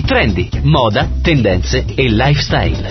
Trendi, moda, tendenze e lifestyle.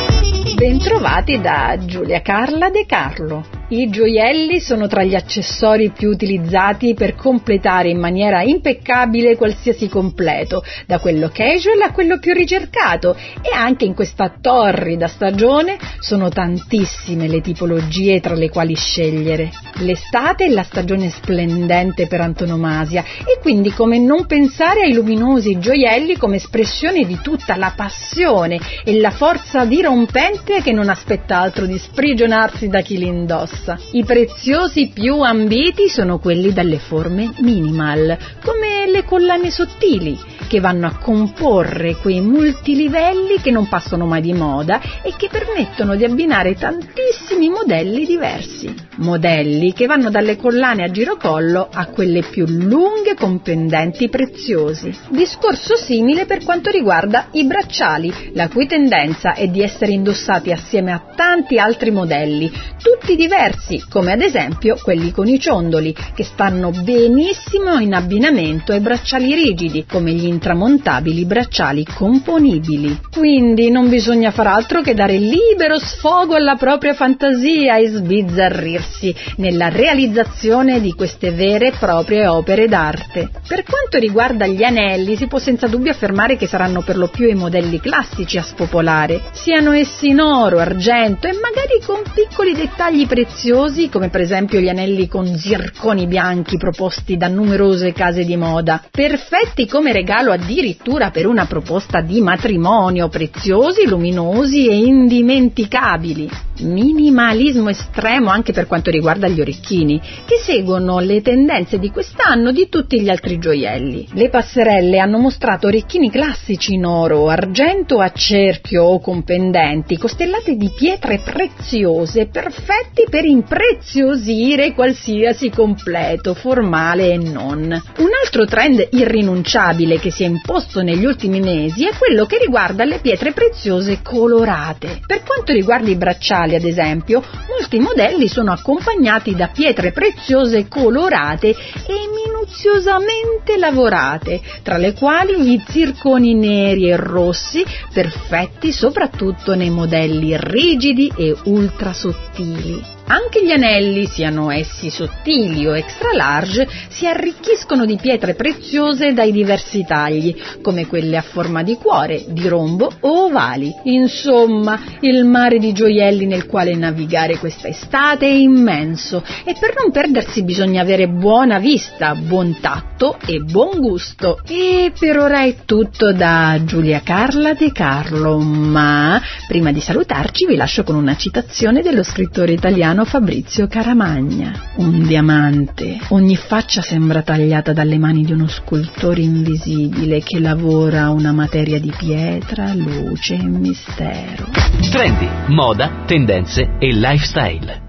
Bentrovati da Giulia Carla De Carlo. I gioielli sono tra gli accessori più utilizzati per completare in maniera impeccabile qualsiasi completo, da quello casual a quello più ricercato, e anche in questa torrida stagione sono tantissime le tipologie tra le quali scegliere. L'estate è la stagione splendente per antonomasia e quindi come non pensare ai luminosi gioielli come espressione di tutta la passione e la forza dirompente che non aspetta altro di sprigionarsi da chi li indossa. I preziosi più ambiti sono quelli dalle forme minimal, come le collane sottili, che vanno a comporre quei multilivelli che non passano mai di moda e che permettono di abbinare tantissimi modelli diversi. Modelli che vanno dalle collane a girocollo a quelle più lunghe con pendenti preziosi. Discorso simile per quanto riguarda i bracciali, la cui tendenza è di essere indossati assieme a tanti altri modelli, tutti diversi, come ad esempio quelli con i ciondoli, che stanno benissimo in abbinamento ai bracciali rigidi, come gli intramontabili bracciali componibili. Quindi non bisogna far altro che dare libero sfogo alla propria fantasia e sbizzarrirsi nella realizzazione di queste vere e proprie opere d'arte. Per quanto riguarda gli anelli, si può senza dubbio affermare che saranno per lo più i modelli classici a spopolare, siano essi in oro, argento e magari con piccoli dettagli preziosi, come per esempio gli anelli con zirconi bianchi proposti da numerose case di moda, perfetti come regalo addirittura per una proposta di matrimonio, preziosi, luminosi e indimenticabili. Minimalismo estremo anche per quanto riguarda gli orecchini, che seguono le tendenze di quest'anno di tutti gli altri gioielli. Le passerelle hanno mostrato orecchini classici in oro, argento a cerchio o con pendenti, costellate di pietre preziose, perfetti per impreziosire qualsiasi completo, formale e non. Un altro trend irrinunciabile che si è imposto negli ultimi mesi è quello che riguarda le pietre preziose colorate. Per quanto riguarda i bracciali, ad esempio, molti modelli sono accompagnati da pietre preziose colorate e minuziosamente lavorate, tra le quali gli zirconi neri e rossi, perfetti soprattutto nei modelli rigidi e ultra sottili. Anche gli anelli, siano essi sottili o extra large, si arricchiscono di pietre preziose dai diversi tagli, come quelle a forma di cuore, di rombo o ovali. Insomma, il mare di gioielli nel quale navigare questa estate è immenso e per non perdersi bisogna avere buona vista, buon tatto e buon gusto. E per ora è tutto da Giulia Carla De Carlo, ma prima di salutarci vi lascio con una citazione dello scrittore italiano Fabrizio Caramagna. Un diamante, ogni faccia sembra tagliata dalle mani di uno scultore invisibile che lavora una materia di pietra, luce e mistero. Trendi, moda, tendenze e lifestyle.